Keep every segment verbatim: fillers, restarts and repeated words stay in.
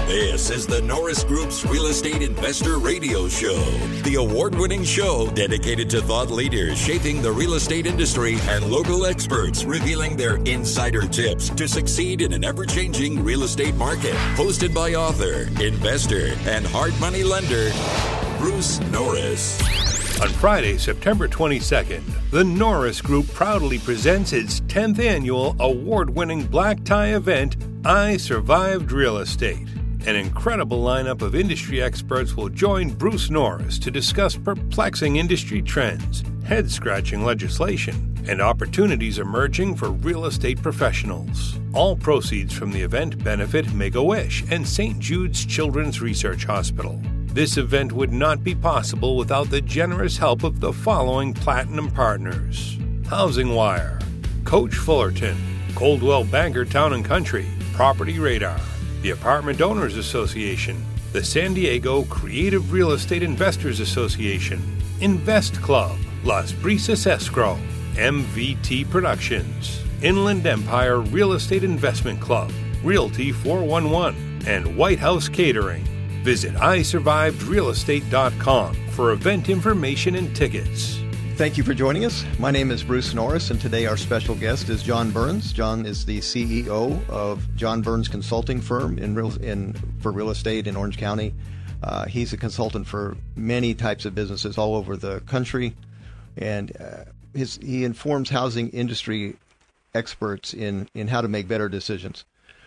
This is the Norris Group's Real Estate Investor Radio Show, the award-winning show dedicated to thought leaders shaping the real estate industry and local experts revealing their insider tips to succeed in an ever-changing real estate market. Hosted by author, investor, and hard money lender, Bruce Norris. On Friday, September twenty-second, the Norris Group proudly presents its tenth annual award-winning black tie event, I Survived Real Estate. An incredible lineup of industry experts will join Bruce Norris to discuss perplexing industry trends, head-scratching legislation, and opportunities emerging for real estate professionals. All proceeds from the event benefit Make-A-Wish and Saint Jude's Children's Research Hospital. This event would not be possible without the generous help of the following platinum partners: Housing Wire, Coach Fullerton, Coldwell Banker Town and Country, Property Radar, the Apartment Owners Association, the San Diego Creative Real Estate Investors Association, Invest Club, Las Brisas Escrow, M V T Productions, Inland Empire Real Estate Investment Club, Realty four one one, and White House Catering. Visit I survived real estate dot com for event information and tickets. Thank you for joining us. My name is Bruce Norris, and today our special guest is John Burns. John is the C E O of John Burns Consulting Firm in real in for real estate in Orange County. Uh, he's a consultant for many types of businesses all over the country, and uh, his he informs housing industry experts in, in how to make better decisions.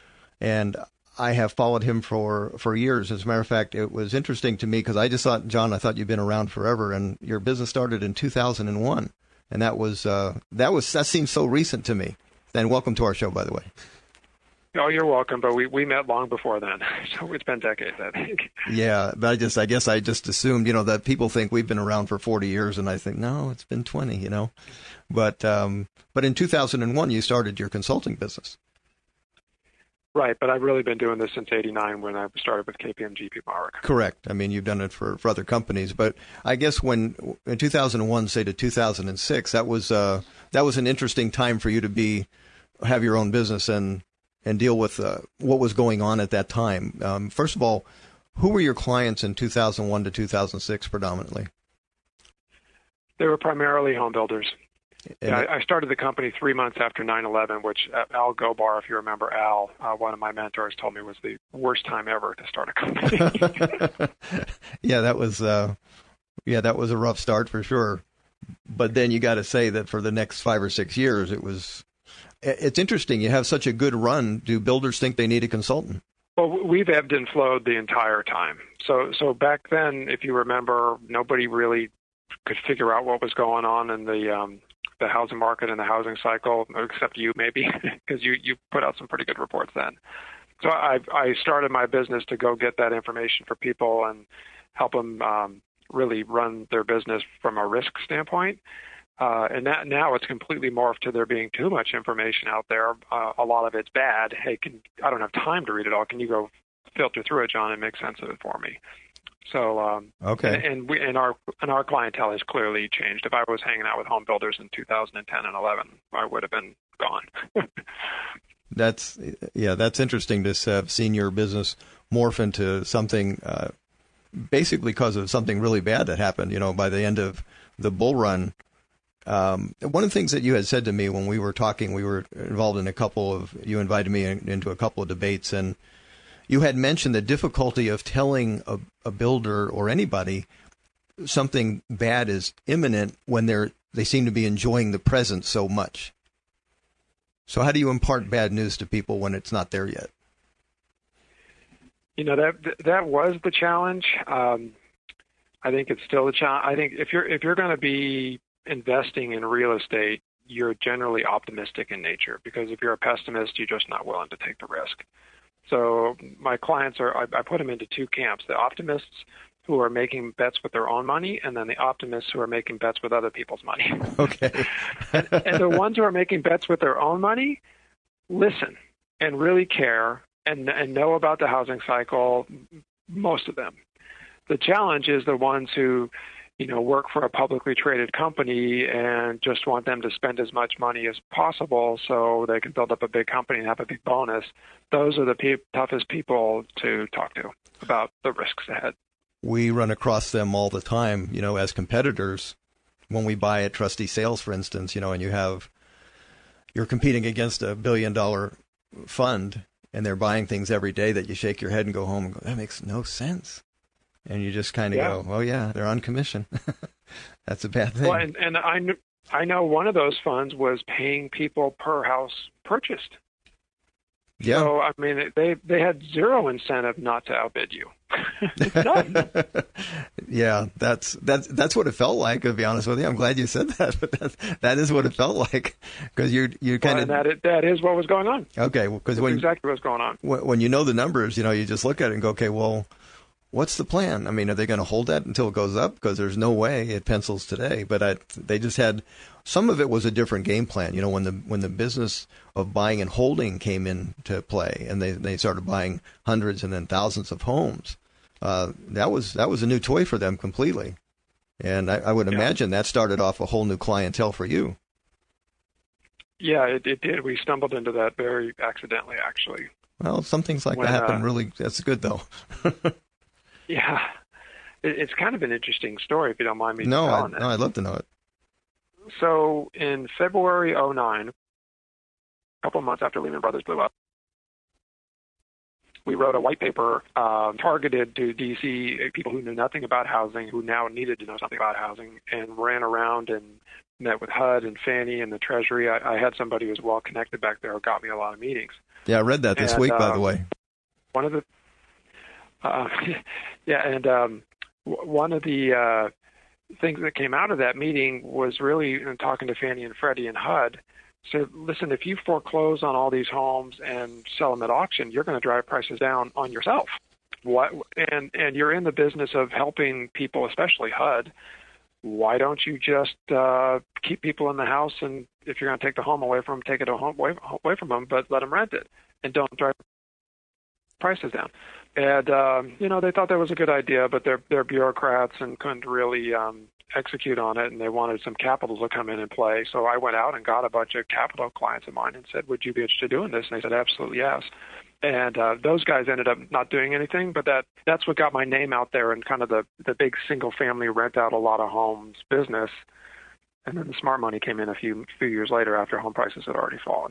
And I have followed him for, for years. As a matter of fact, it was interesting to me because I just thought, John, I thought you'd been around forever, and your business started in two thousand one, and that was uh, that was that seems so recent to me. And welcome to our show, by the way. Oh, you're welcome. But we, we met long before then, so it's been decades, I think. Yeah, but I just I guess I just assumed, you know, that people think we've been around for forty years, and I think no, it's been twenty, you know. But um, but in two thousand one, you started your consulting business. Right, but I've really been doing this since eighty-nine when I started with K P M G Mark. Correct. I mean, you've done it for, for other companies, but I guess when in two thousand one, say to two thousand six, that was uh, that was an interesting time for you to be have your own business and and deal with uh, what was going on at that time. Um, first of all, who were your clients in two thousand one to two thousand six predominantly? They were primarily home builders. And yeah, I started the company three months after nine eleven, which Al Gobar, if you remember Al, uh, one of my mentors, told me was the worst time ever to start a company. yeah, that was uh, yeah, that was a rough start for sure. But then you got to say that for the next five or six years, it was. It's interesting. You have such a good run. Do builders think they need a consultant? Well, we've ebbed and flowed the entire time. So, so back then, if you remember, nobody really could figure out what was going on in the um, the housing market and the housing cycle, except you maybe, because you, you put out some pretty good reports then. So I I started my business to go get that information for people and help them um, really run their business from a risk standpoint. Uh, and that, now it's completely morphed to there being too much information out there. Uh, a lot of it's bad. Hey, can, I don't have time to read it all. Can you go filter through it, John, and make sense of it for me? So, um, okay. And, and we and our and our clientele has clearly changed. If I was hanging out with home builders in two thousand ten and eleven, I would have been gone. That's yeah, that's interesting to have seen your business morph into something, uh, basically because of something really bad that happened. You know, by the end of the bull run. Um, one of the things that you had said to me when we were talking, we were involved in a couple of, you invited me in, into a couple of debates, and you had mentioned the difficulty of telling a, a builder or anybody something bad is imminent when they're, they seem to be enjoying the present so much. So how do you impart bad news to people when it's not there yet? You know, that that was the challenge. Um, I think it's still a challenge. I think if you're if you're going to be investing in real estate, you're generally optimistic in nature, because if you're a pessimist, you're just not willing to take the risk. So my clients are, I, I put them into two camps: the optimists who are making bets with their own money, and then the optimists who are making bets with other people's money. Okay. and, and the ones who are making bets with their own money, listen and really care and, and know about the housing cycle, most of them. The challenge is the ones who you know, work for a publicly traded company and just want them to spend as much money as possible so they can build up a big company and have a big bonus. Those are the pe- toughest people to talk to about the risks ahead. We run across them all the time, you know, as competitors. When we buy at Trustee Sales, for instance, you know, and you have, you're competing against a billion dollar fund and they're buying things every day that you shake your head and go home and go, that makes no sense. And you just kind of yeah. go, oh, yeah, they're on commission. That's a bad thing. Well, and, and I, kn- I know one of those funds was paying people per house purchased. Yeah. So, I mean, they they had zero incentive not to outbid you. None. Yeah, that's that's that's what it felt like. To be honest with you, I'm glad you said that, but that that is what it felt like because you're you kind well, of that is, that is what was going on. Okay, because well, when exactly what's going on. When, when you know the numbers, you know, you just look at it and go, okay, well, what's the plan? I mean, are they going to hold that until it goes up? Because there's no way it pencils today. But I, they just had some of it was a different game plan. You know, when the when the business of buying and holding came into play, and they, they started buying hundreds and then thousands of homes, uh, that was that was a new toy for them completely. And I, I would yeah. imagine that started off a whole new clientele for you. Yeah, it, it did. We stumbled into that very accidentally, actually. Well, some things like when, that happen. Uh, really, that's good though. Yeah, it, it's kind of an interesting story, if you don't mind me no, telling I, it. No, I'd love to know it. So in February oh nine, a couple of months after Lehman Brothers blew up, we wrote a white paper uh, targeted to D C people who knew nothing about housing, who now needed to know something about housing, and ran around and met with H U D and Fannie and the Treasury. I, I had somebody who was well connected back there who got me a lot of meetings. Yeah, I read that this and, week, uh, by the way. One of the Uh, yeah, and um, w- one of the uh, things that came out of that meeting was really in talking to Fannie and Freddie and H U D. So, listen, if you foreclose on all these homes and sell them at auction, you're going to drive prices down on yourself. What? And and you're in the business of helping people, especially H U D. Why don't you just uh, keep people in the house, and if you're going to take the home away from them, take it home away, away from them, but let them rent it, and don't drive prices down. And, um, you know, they thought that was a good idea, but they're, they're bureaucrats and couldn't really um, execute on it, and they wanted some capital to come in and play. So I went out and got a bunch of capital clients of mine and said, would you be interested in doing this? And they said, absolutely, yes. And uh, those guys ended up not doing anything, but that that's what got my name out there in kind of the, the big single-family rent-out-a-lot-of-homes business. And then the smart money came in a few few years later after home prices had already fallen.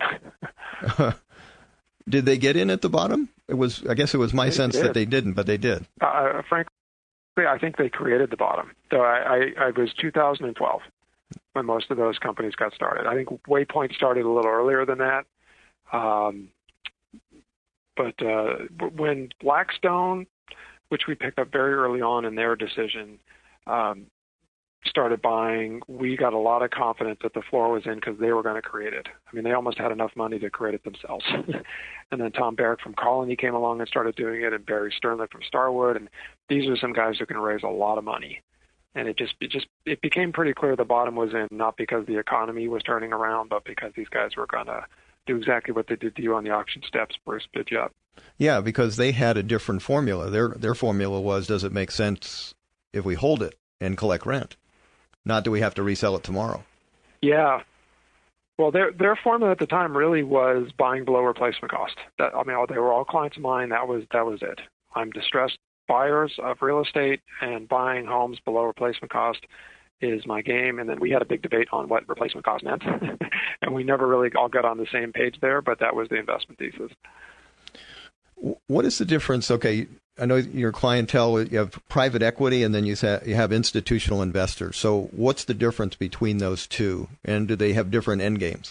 Did they get in at the bottom? It was, I guess it was my they sense did. that they didn't, but they did. Uh, frankly, I think they created the bottom. So I, I, I was two thousand twelve when most of those companies got started. I think Waypoint started a little earlier than that. Um, but uh, when Blackstone, which we picked up very early on in their decision, um, started buying, we got a lot of confidence that the floor was in because they were going to create it. I mean, they almost had enough money to create it themselves. And then Tom Barrick from Colony came along and started doing it, and Barry Sternlicht from Starwood. And these are some guys who can raise a lot of money. And it just, it just, it became pretty clear the bottom was in, not because the economy was turning around, but because these guys were going to do exactly what they did to you on the auction steps, Bruce, bid you up. Yeah, because they had a different formula. Their their formula was, does it make sense if we hold it and collect rent? Not do we have to resell it tomorrow? Yeah. Well, their their formula at the time really was buying below replacement cost. That, I mean, they were all clients of mine. That was that was it. I'm distressed buyers of real estate, and buying homes below replacement cost is my game. And then we had a big debate on what replacement cost meant, and we never really all got on the same page there. But that was the investment thesis. What is the difference? Okay, I know your clientele, you have private equity and then you you have institutional investors. So what's the difference between those two? And do they have different end games?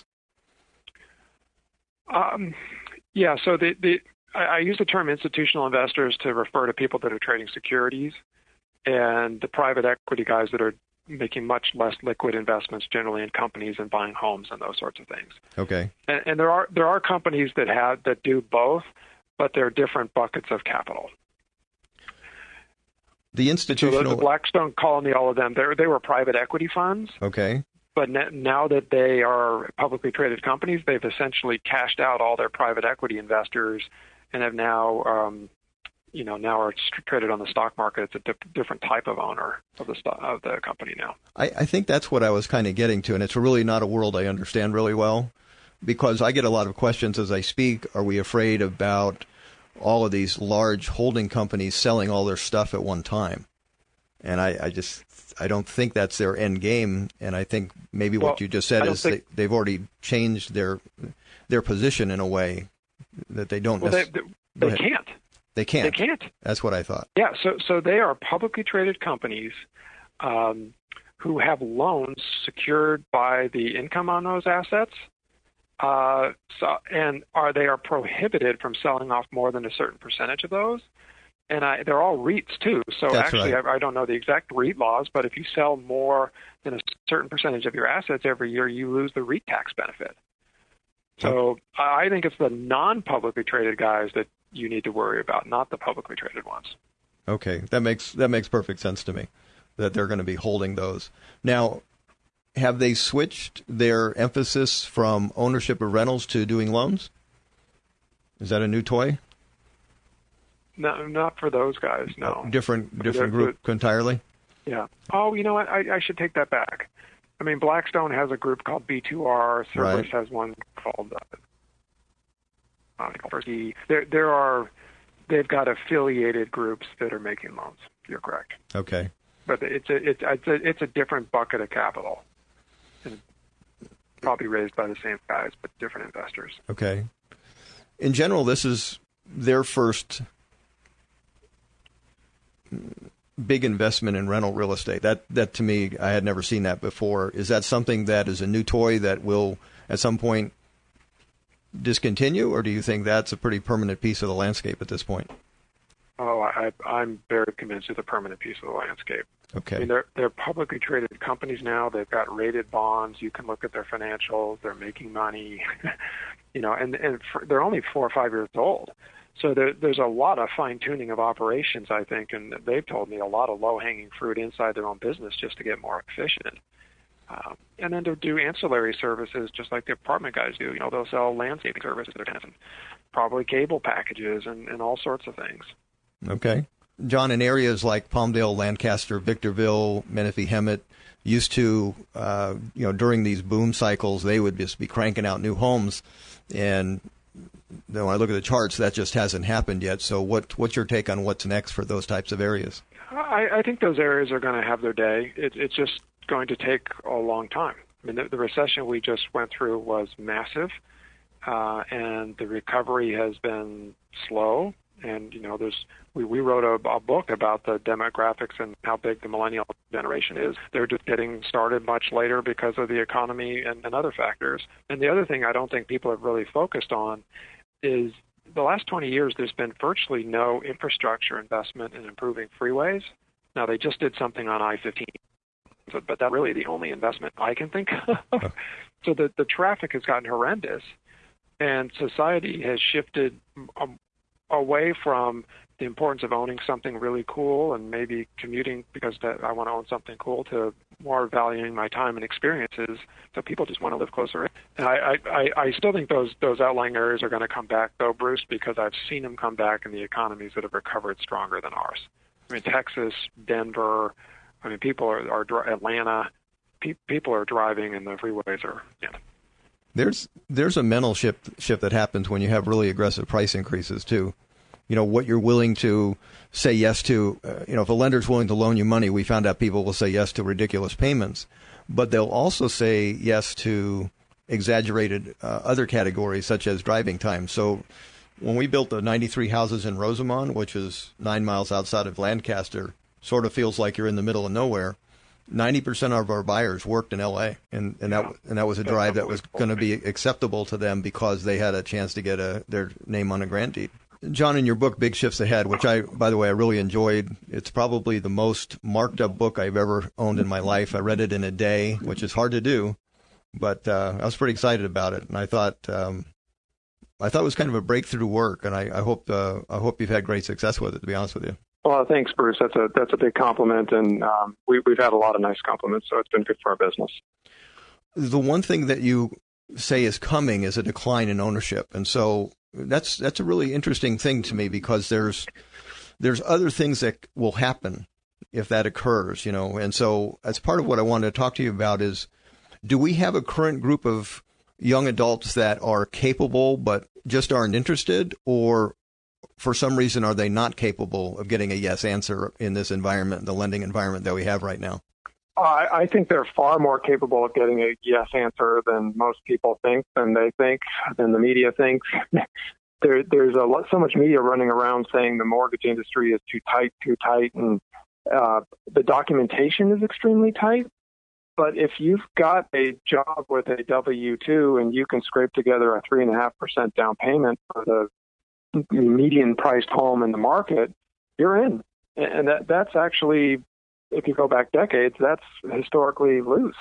Um, yeah, so the, the I, I use the term institutional investors to refer to people that are trading securities, and the private equity guys that are making much less liquid investments generally in companies and buying homes and those sorts of things. Okay. And, and there are there are companies that have that do both, but they're different buckets of capital. The institutional... So the, the Blackstone, Colony, all of them, they they were private equity funds. Okay. But now that they are publicly traded companies, they've essentially cashed out all their private equity investors and have now, um, you know, now are traded on the stock market. It's a di- different type of owner of the stock, of the company now. I, I think that's what I was kind of getting to, and it's really not a world I understand really well, because I get a lot of questions as I speak. Are we afraid about all of these large holding companies selling all their stuff at one time? And I, I just I don't think that's their end game. And I think maybe what well, you just said is think... they, they've already changed their their position in a way that they don't. Well, nec- they, they, they can't. They can't. They can't. That's what I thought. Yeah. So so they are publicly traded companies um, who have loans secured by the income on those assets. Uh, so and are they are prohibited from selling off more than a certain percentage of those. And I, they're all REITs, too. So That's actually, right. I, I don't know the exact REIT laws, but if you sell more than a certain percentage of your assets every year, you lose the REIT tax benefit. So I think it's the non-publicly traded guys that you need to worry about, not the publicly traded ones. Okay, that makes that makes perfect sense to me, that they're going to be holding those. Now, have they switched their emphasis from ownership of rentals to doing loans? Is that a new toy? No, not for those guys, no. Oh, different different group entirely? Yeah. Oh, you know what? I, I should take that back. I mean, Blackstone has a group called B two R. Cerberus right. has one called uh, there. There are they've got affiliated groups that are making loans. You're correct. Okay. But it's a it's it's a, it's a different bucket of capital, and probably raised by the same guys, but different investors. Okay. In general, this is their first big investment in rental real estate. That, that to me, I had never seen that before. Is that something that is a new toy that will at some point discontinue, or do you think that's a pretty permanent piece of the landscape at this point? Oh, I, I'm very convinced it's a permanent piece of the landscape. Okay. I mean, they're, they're publicly traded companies now. They've got rated bonds. You can look at their financials. They're making money, you know, and, and for, they're only four or five years old. So there, there's a lot of fine-tuning of operations, I think, and they've told me a lot of low-hanging fruit inside their own business just to get more efficient. Um, and then to do ancillary services just like the apartment guys do. You know, they'll sell landscaping services to their tenants, and probably cable packages and, and all sorts of things. Okay. John, in areas like Palmdale, Lancaster, Victorville, Menifee, Hemet, used to, uh, you know, during these boom cycles, they would just be cranking out new homes, and when I look at the charts, that just hasn't happened yet. So what, what's your take on what's next for those types of areas? I, I think those areas are going to have their day. It, it's just going to take a long time. I mean, the, the recession we just went through was massive, uh, and the recovery has been slow. And, you know, there's we, we wrote a, a book about the demographics and how big the millennial generation is. They're just getting started much later because of the economy and, and other factors. And the other thing I don't think people have really focused on is the last twenty years there's been virtually no infrastructure investment in improving freeways. Now, they just did something on I fifteen, but that's really the only investment I can think of. So the, the traffic has gotten horrendous, and society has shifted um, away from the importance of owning something really cool and maybe commuting because that I want to own something cool, to more valuing my time and experiences. So people just want to live closer. And I, I, I still think those those outlying areas are going to come back, though, Bruce, because I've seen them come back in the economies that have recovered stronger than ours. I mean, Texas, Denver, I mean, people are, are Atlanta, pe- people are driving and the freeways are, yeah. There's there's a mental shift shift that happens when you have really aggressive price increases too. You know, what you're willing to say yes to. Uh, you know, if a lender's willing to loan you money, we found out people will say yes to ridiculous payments, but they'll also say yes to exaggerated uh, other categories such as driving time. So when we built the ninety-three houses in Rosamond, which is nine miles outside of Lancaster, sort of feels like you're in the middle of nowhere. ninety percent of our buyers worked in L A, and, and that and that was a drive that was going to be acceptable to them because they had a chance to get a their name on a grant deed. John, in your book, Big Shifts Ahead, which I, by the way, I really enjoyed, it's probably the most marked up book I've ever owned in my life. I read it in a day, which is hard to do, but uh, I was pretty excited about it, and I thought um, I thought it was kind of a breakthrough work, and I, I hope uh, I hope you've had great success with it, to be honest with you. Well, thanks, Bruce. That's a that's a big compliment, and um, we, we've had a lot of nice compliments, so it's been good for our business. The one thing that you say is coming is a decline in ownership, and so that's that's a really interesting thing to me because there's there's other things that will happen if that occurs, you know. And so as part of what I wanted to talk to you about is, do we have a current group of young adults that are capable but just aren't interested, or for some reason are they not capable of getting a yes answer in this environment, the lending environment that we have right now? I, I think they're far more capable of getting a yes answer than most people think, than they think, than the media thinks. there, there's a lot, so much media running around saying the mortgage industry is too tight, too tight, and uh, the documentation is extremely tight. But if you've got a job with a W two and you can scrape together a three and a half percent down payment for the median priced home in the market, you're in. And that that's actually, if you go back decades, that's historically loose.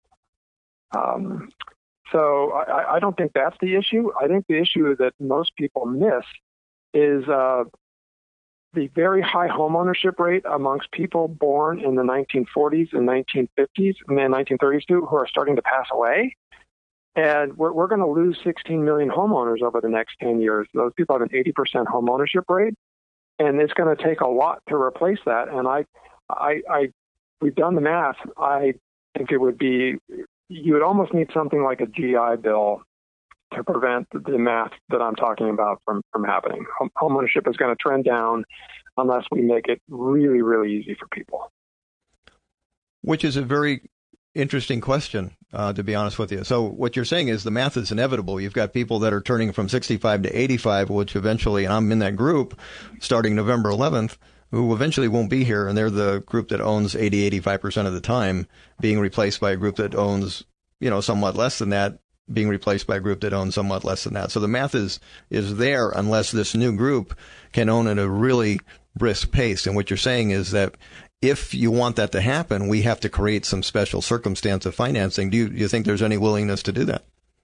Um, so I, I don't think that's the issue. I think the issue that most people miss is uh, the very high homeownership rate amongst people born in the nineteen forties and nineteen fifties and then nineteen thirties too, who are starting to pass away. And we're, we're going to lose sixteen million homeowners over the next ten years. Those people have an eighty percent homeownership rate, and it's going to take a lot to replace that. And I, I, I, we've done the math. I think it would be, you would almost need something like a G I Bill to prevent the math that I'm talking about from, from happening. Home, homeownership is going to trend down unless we make it really, really easy for people. Which is a very interesting question, uh, to be honest with you. So what you're saying is the math is inevitable. You've got people that are turning from sixty-five to eighty-five, which eventually, and I'm in that group, starting November eleventh, who eventually won't be here, and they're the group that owns eighty, eighty-five percent of the time, being replaced by a group that owns, you know, somewhat less than that, being replaced by a group that owns somewhat less than that. So the math is is there unless this new group can own at a really brisk pace. And what you're saying is that if you want that to happen, we have to create some special circumstance of financing. Do you, do you think there's any willingness to do that?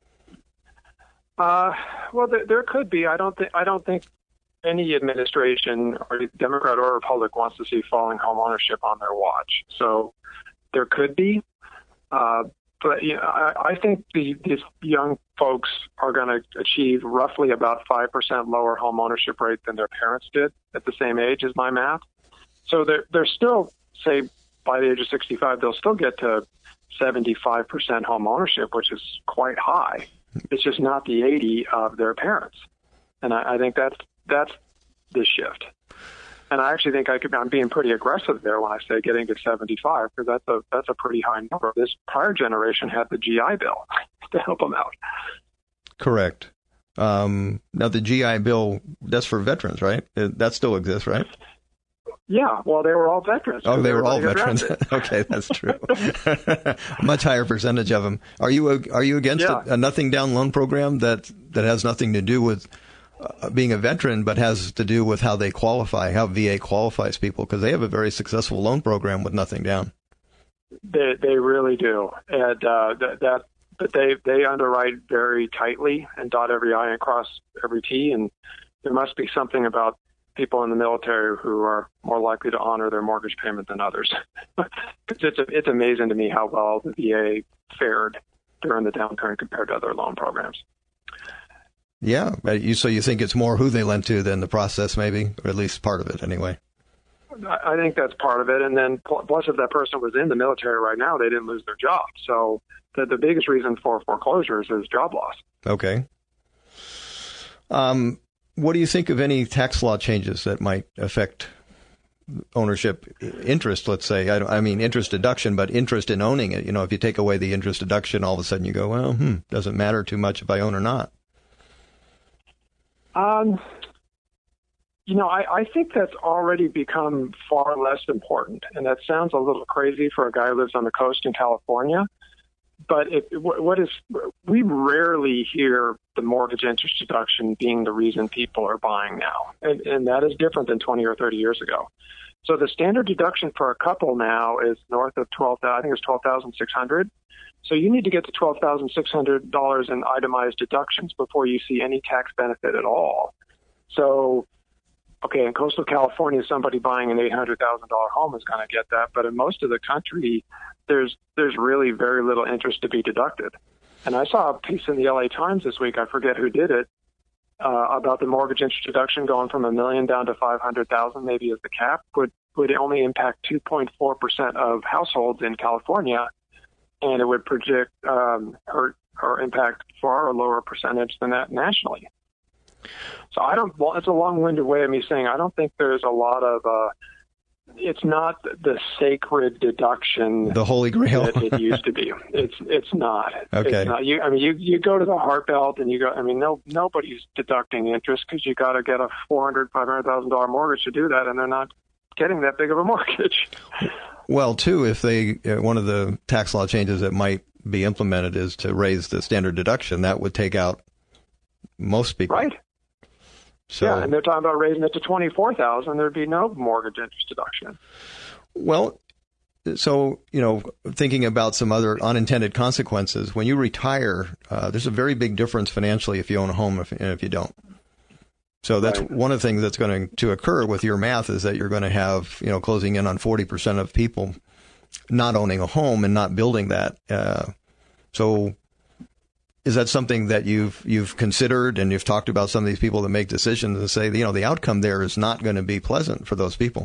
Uh, well, there, there could be. I don't think. I don't think any administration, or Democrat or Republican, wants to see falling home ownership on their watch. So there could be. Uh, But you know, I, I think the, these young folks are going to achieve roughly about five percent lower home ownership rate than their parents did at the same age, is my math. So they're, they're still, say, by the age of sixty-five, they'll still get to seventy-five percent home ownership, which is quite high. It's just not the eighty of their parents. And I, I think that's, that's the shift. And I actually think I could, I'm being pretty aggressive there when I say getting to seventy-five, because that's a that's a pretty high number. This prior generation had the G I Bill to help them out. Correct. Um, now, the G I Bill, that's for veterans, right? That still exists, right? Yeah. Well, they were all veterans. Oh, they were all veterans. Okay, that's true. Much higher percentage of them. Are you are you against yeah. a, a nothing down loan program that that has nothing to do with Uh, being a veteran, but has to do with how they qualify, how V A qualifies people, because they have a very successful loan program with nothing down? They they really do, and uh, that that but they they underwrite very tightly and dot every I and cross every T, and there must be something about people in the military who are more likely to honor their mortgage payment than others. Because it's it's amazing to me how well the V A fared during the downturn compared to other loan programs. Yeah, you so you think it's more who they lend to than the process, maybe, or at least part of it, anyway. I think that's part of it, and then plus, if that person was in the military right now, they didn't lose their job. So the the biggest reason for foreclosures is job loss. Okay. Um, what do you think of any tax law changes that might affect ownership interest? Let's say, I, I mean interest deduction, but interest in owning it. You know, if you take away the interest deduction, all of a sudden you go, well, hmm, doesn't matter too much if I own or not. Um, you know, I, I think that's already become far less important, and that sounds a little crazy for a guy who lives on the coast in California. But it, what is we rarely hear the mortgage interest deduction being the reason people are buying now, and, and that is different than twenty or thirty years ago. So the standard deduction for a couple now is north of twelve. I think it's twelve thousand six hundred. So you need to get to twelve thousand six hundred dollars in itemized deductions before you see any tax benefit at all. So, okay, in coastal California, somebody buying an eight hundred thousand dollars home is going to get that. But in most of the country, there's there's really very little interest to be deducted. And I saw a piece in the L A Times this week, I forget who did it, uh, about the mortgage interest deduction going from a million down to five hundred thousand, maybe as the cap, would would only impact two point four percent of households in California, and it would project um, hurt or impact far a lower percentage than that nationally. So I don't. Well, it's a long-winded way of me saying I don't think there's a lot of. Uh, it's not the sacred deduction, the Holy Grail that it used to be. It's it's not. Okay. It's not. You, I mean, you you go to the Heart Belt and you go. I mean, no nobody's deducting interest because you got to get a four hundred, five hundred thousand dollar mortgage to do that, and they're not getting that big of a mortgage. Well, too, if they uh, one of the tax law changes that might be implemented is to raise the standard deduction, that would take out most people. Right. So, yeah, and they're talking about raising it to twenty-four thousand dollars. There'd be no mortgage interest deduction. Well, so, you know, thinking about some other unintended consequences, when you retire, uh, there's a very big difference financially if you own a home if, and if you don't. So that's right. One of the things that's going to occur with your math is that you're going to have, you know, closing in on forty percent of people not owning a home and not building that. Uh, so is that something that you've you've considered and you've talked about some of these people that make decisions and say, you know, the outcome there is not going to be pleasant for those people?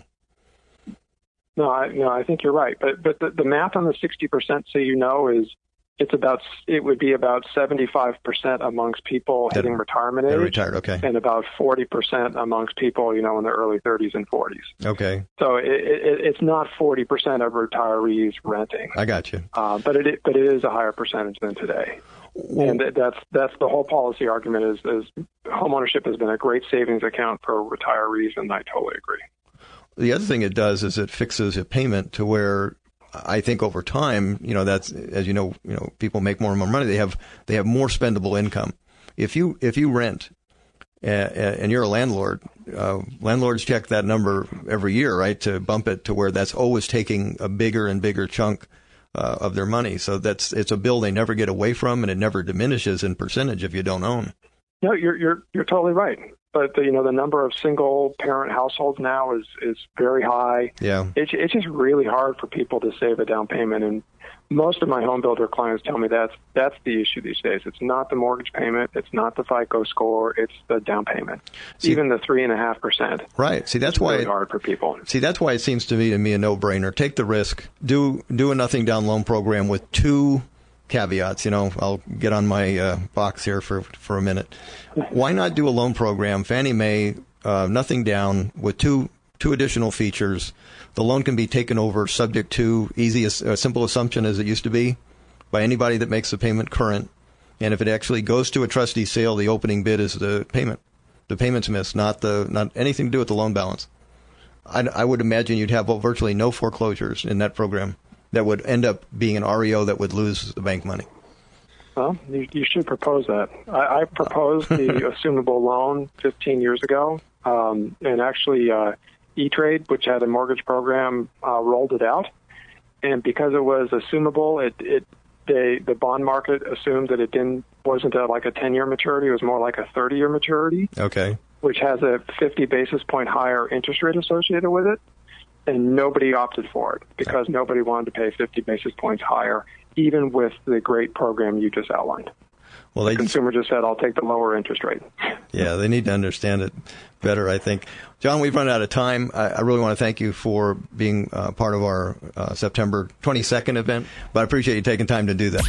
No, I, no, I think you're right. But but the, the math on the sixty percent, so you know, is it's about it would be about seventy-five percent amongst people that, hitting retirement age, they're retired, okay, and about forty percent amongst people, you know, in their early thirties and forties. Okay. So it, it, it's not forty percent of retirees renting. I got you. Uh, but it but it is a higher percentage than today. Well, and that's that's the whole policy argument is, is homeownership has been a great savings account for retirees, and I totally agree. The other thing it does is it fixes a payment to where I think over time, you know, that's, as you know, you know, people make more and more money. They have they have more spendable income. If you if you rent uh, and you're a landlord, uh, landlords check that number every year, right, to bump it to where that's always taking a bigger and bigger chunk uh, of their money. So that's it's a bill they never get away from, and it never diminishes in percentage if you don't own. No, you're you're you're totally right. But the, you know, the number of single parent households now is, is very high. Yeah, it's it's just really hard for people to save a down payment, and most of my home builder clients tell me that's that's the issue these days. It's not the mortgage payment, it's not the FICO score, it's the down payment. See, even the three and a half percent. Right. See, that's it's why really it, hard for people. See, that's why it seems to me to me a no-brainer. Take the risk. Do do a nothing down loan program with two caveats. You know, I'll get on my uh, box here for for a minute. Why not do a loan program, Fannie Mae, uh, nothing down, with two two additional features? The loan can be taken over subject to easy, a simple assumption as it used to be, by anybody that makes the payment current. And if it actually goes to a trustee sale, the opening bid is the payment. The payment's missed, not the not anything to do with the loan balance. I, I would imagine you'd have virtually no foreclosures in that program that would end up being an R E O that would lose the bank money. Well, you, you should propose that. I, I proposed the assumable loan fifteen years ago, um, and actually uh, E-Trade, which had a mortgage program, uh, rolled it out. And because it was assumable, it, it they, the bond market assumed that it didn't wasn't a, like a ten-year maturity. It was more like a thirty-year maturity. Okay. Which has a fifty basis point higher interest rate associated with it. And nobody opted for it because nobody wanted to pay fifty basis points higher, even with the great program you just outlined. Well, the they, consumer just said, I'll take the lower interest rate. Yeah, they need to understand it better, I think. John, we've run out of time. I, I really want to thank you for being uh, part of our uh, September twenty-second event, but I appreciate you taking time to do that.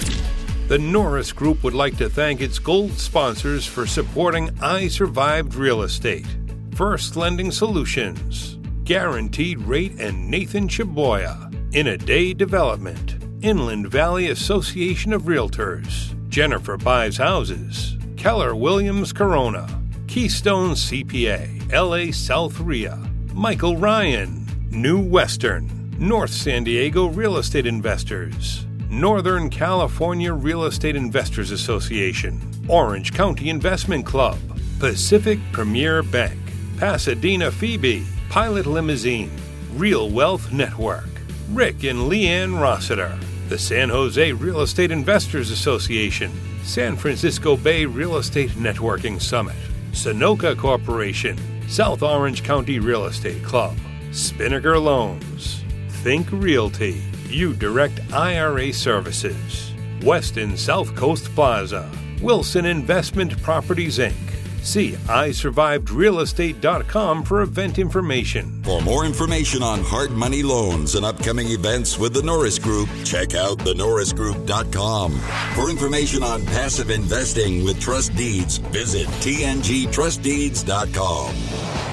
The Norris Group would like to thank its gold sponsors for supporting I Survived Real Estate. First Lending Solutions, Guaranteed Rate and Nathan Chaboya, In a Day Development, Inland Valley Association of Realtors, Jennifer Buys Houses, Keller Williams Corona, Keystone C P A, L A South R I A, Michael Ryan, New Western, North San Diego Real Estate Investors, Northern California Real Estate Investors Association, Orange County Investment Club, Pacific Premier Bank, Pasadena Phoebe, Pilot Limousine, Real Wealth Network, Rick and Leanne Rossiter, the San Jose Real Estate Investors Association, San Francisco Bay Real Estate Networking Summit, Sunoco Corporation, South Orange County Real Estate Club, Spinnaker Loans, Think Realty, U Direct I R A Services, West and South Coast Plaza, Wilson Investment Properties, Incorporated, See i survived real estate dot com for event information. For more information on hard money loans and upcoming events with the Norris Group, check out the norris group dot com. For information on passive investing with trust deeds, visit t n g trust deeds dot com.